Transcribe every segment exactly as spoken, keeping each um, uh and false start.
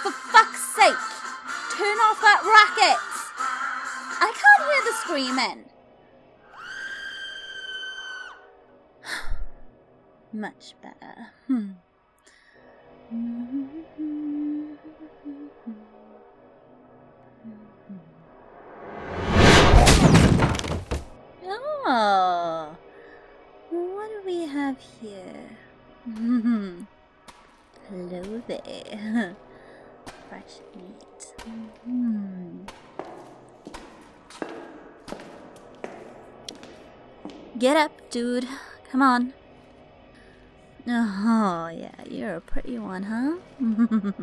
For fuck's sake! Turn off that racket! I can't hear the screaming. Much better. Hmm. Oh, what do we have here? Hello there. Fresh meat. Mm-hmm. Get up, dude. Come on. Oh, yeah, you're a pretty one, huh?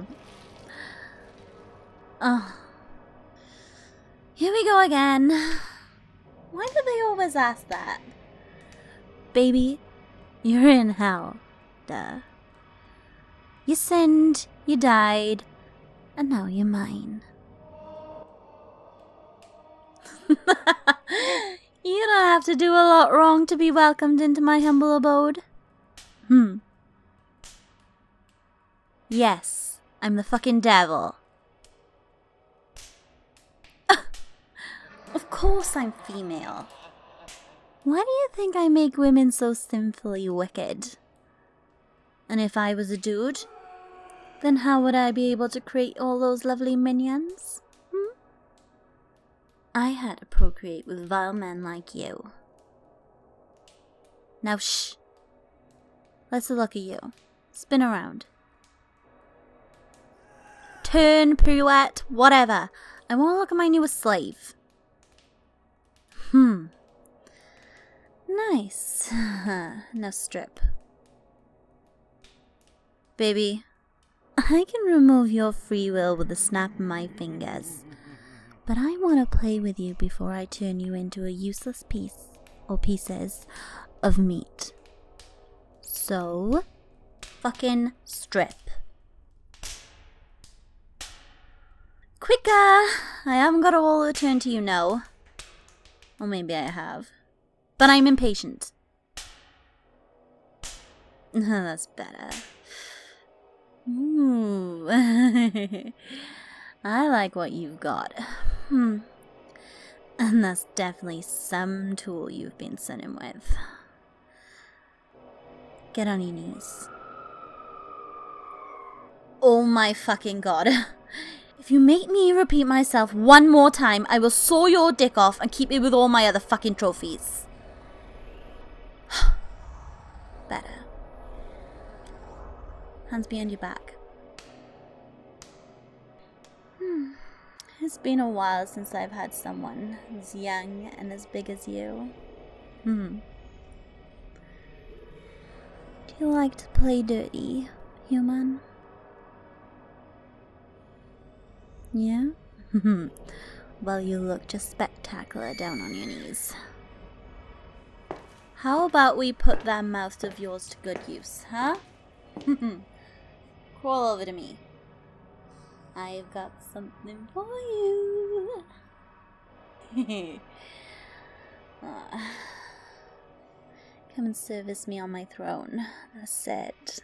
Oh. Here we go again. Why do they always ask that? Baby, you're in hell. Duh. You sinned, you died, and now you're mine. You don't have to do a lot wrong to be welcomed into my humble abode. Hmm. Yes, I'm the fucking devil. Of course I'm female. Why do you think I make women so sinfully wicked? And if I was a dude, then how would I be able to create all those lovely minions? Hmm? I had to procreate with vile men like you. Now shh. Let's look at you. Spin around. Turn, pirouette, whatever. I want to look at my newest slave. Hmm. Nice. Now strip. Baby, I can remove your free will with a snap of my fingers. But I want to play with you before I turn you into a useless piece, or pieces, of meat. So, fucking strip. Quicker! I haven't got all the turn to you, no. Or maybe I have. But I'm impatient. That's better. Ooh. I like what you've got. Hmm. And that's definitely some tool you've been sitting with. Get on your knees. Oh my fucking god. If you make me repeat myself one more time, I will saw your dick off and keep it with all my other fucking trophies. Better. Hands behind your back. Hmm. It's been a while since I've had someone as young and as big as you. Hmm. Do you like to play dirty, human? Yeah? Well, you look just spectacular down on your knees. How about we put that mouth of yours to good use, huh? Crawl over to me. I've got something for you. uh, come and service me on my throne. That's it.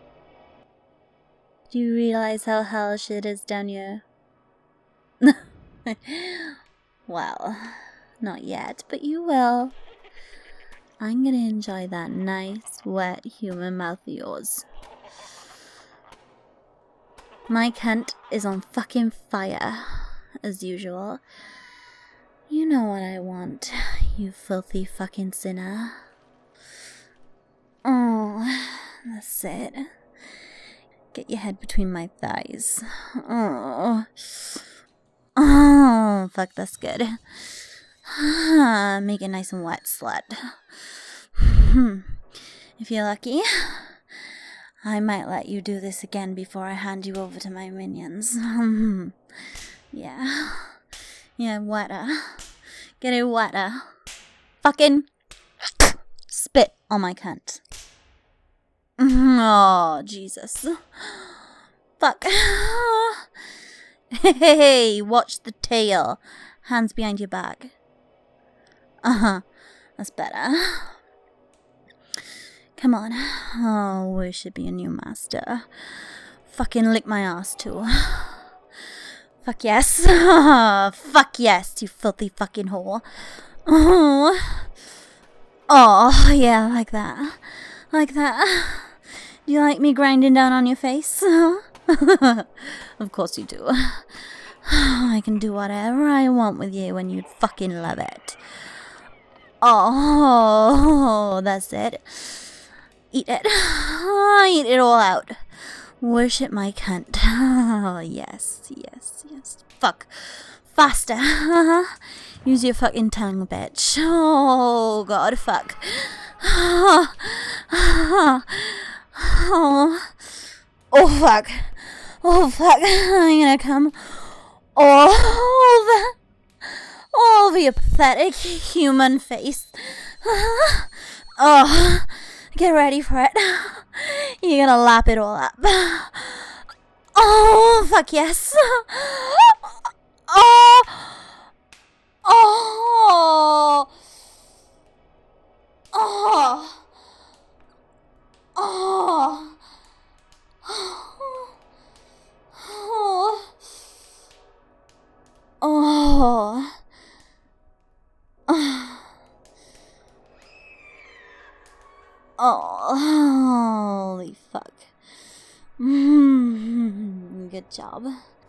Do you realize how hellish it is down here? Well, not yet, but you will. I'm gonna enjoy that nice, wet human mouth of yours. My cunt is on fucking fire, as usual. You know what I want, you filthy fucking sinner. Oh, that's it. Get your head between my thighs. Oh. Oh, fuck, that's good. Make it nice and wet, slut. If you're lucky, I might let you do this again before I hand you over to my minions. Yeah. Yeah, wetter. Get it wetter. Fucking spit on my cunt. Oh, Jesus. Fuck. Hey, watch the tail. Hands behind your back. Uh-huh. That's better. Come on. Oh, worship your new master. fucking lick my ass too. Fuck yes. Fuck yes, you filthy fucking whore. Oh. Oh, yeah, like that. Like that. Do you like me grinding down on your face? Of course you do. I can do whatever I want with you and you'd fucking love it. Oh, that's it. Eat it. Eat it all out. Worship my cunt. Oh, yes, yes, yes. Fuck. Faster. Use your fucking tongue, bitch. Oh, God, fuck. Oh, oh fuck. Oh, fuck. I'm gonna come all over, all over your pathetic human face. Oh, get ready for it. You're gonna lap it all up. Oh, fuck yes. Oh, oh, oh, oh, oh, oh, oh, holy fuck. Mm, good job.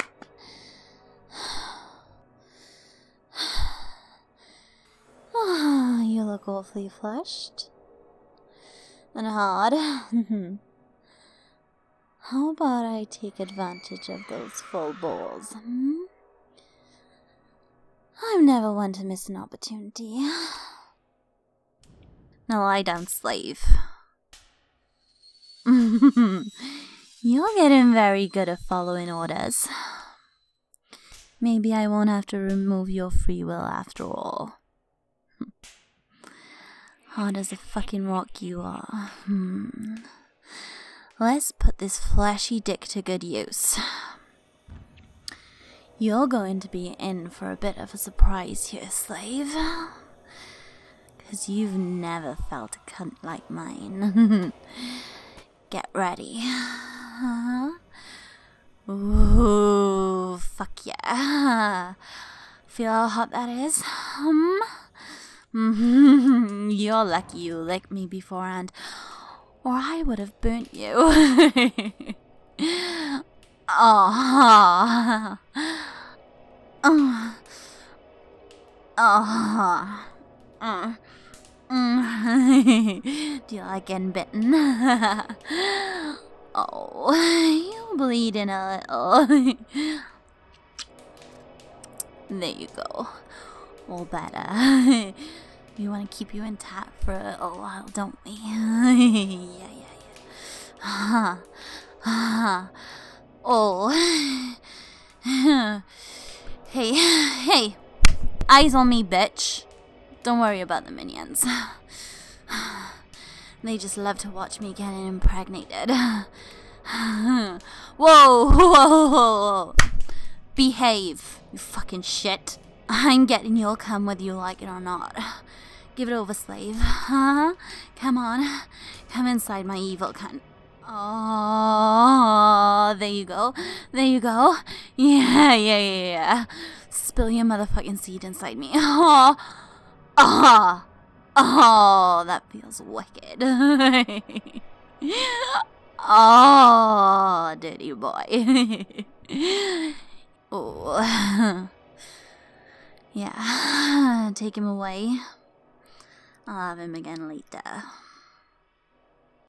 Oh, you look awfully flushed and hard. How about I take advantage of those full balls? Hmm? I'm never one to miss an opportunity. Now lie down, slave. You're getting very good at following orders. Maybe I won't have to remove your free will after all. Hard as a fucking rock you are. Hmm. Let's put this fleshy dick to good use. You're going to be in for a bit of a surprise here, slave. Cause you've never felt a cunt like mine. Get ready. Uh-huh. Ooh, fuck yeah. Feel how hot that is? Um, mm-hmm. You're lucky you licked me beforehand, or I would have burnt you. Oh. Oh. Oh. Mm. Mm. Do you like getting bitten? Oh, you're bleeding a little. There you go. All better. We want to keep you intact for a while, don't we? Yeah, yeah, yeah. Uh, oh. Hey, hey. Eyes on me, bitch. Don't worry about the minions. They just love to watch me getting impregnated. Whoa, whoa, whoa, whoa. Behave, you fucking shit. I'm getting your cum whether you like it or not. Give it over, slave. Huh? Come on. Come inside my evil cunt. Oh, there you go. There you go. Yeah, yeah, yeah, yeah. Spill your motherfucking seed inside me. Oh, oh, oh, that feels wicked. Oh, dirty boy. Oh. Yeah, take him away. I'll have him again later.